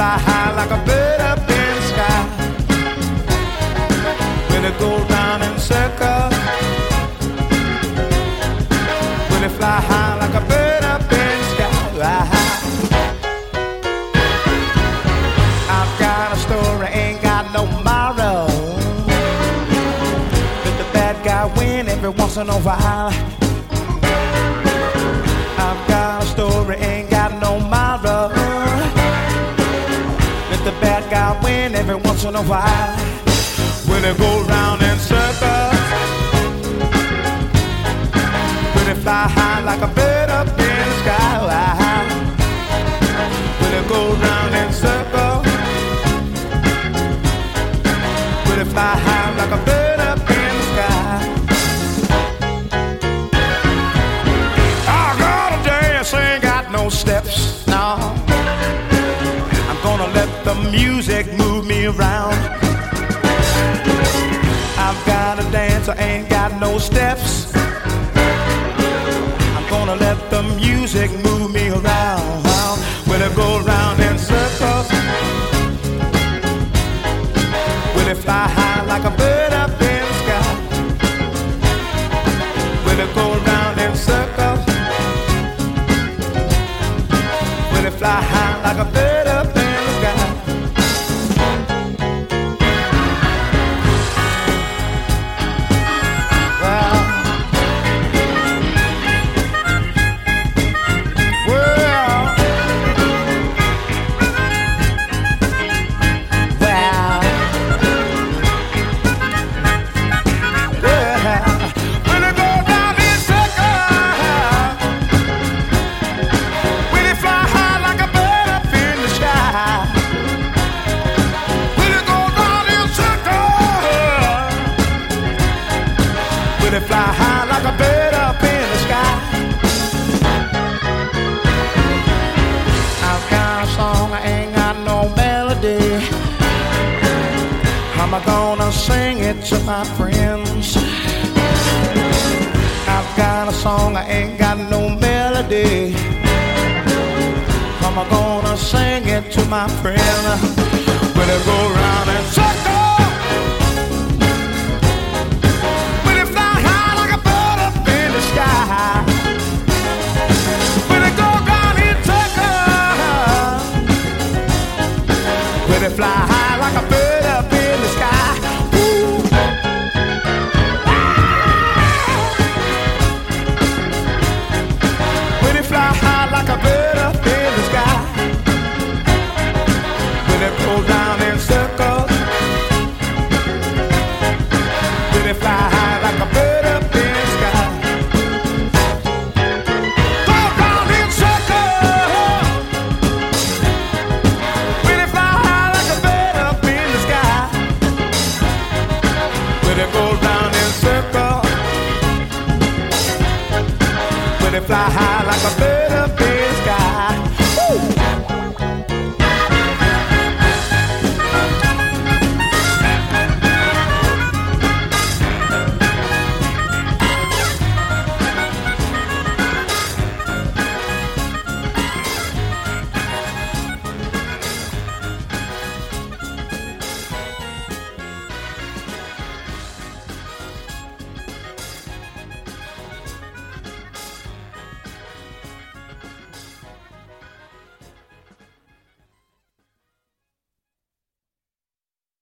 fly high like a bird up in the sky. Will it go round in circles? Will it fly high like a bird up in the sky? I've got a story, ain't got no moral. Let the bad guy win every once in a while. I've got a story, ain't got no moral. Let the bad guy win every once in a while. Will it go round in circles? Will it fly high like a bird up in the sky? Will it go round in circles? Will it fly high like a bird up in the sky? I gotta dance, ain't got no steps, no. I'm gonna let the music move me around. I've got to dance, I ain't got no steps. I'm gonna let the music move me around. Will it go round in circles? Will it fly high like a bird up in the sky? Will it go round in circles? Will it fly high like a bird up in the sky? Will it fly high like a bird up in the sky? I've got a song, I ain't got no melody. How am I gonna sing it to my friends? I've got a song, I ain't got no melody. How am I gonna sing it to my friends? Will it go round and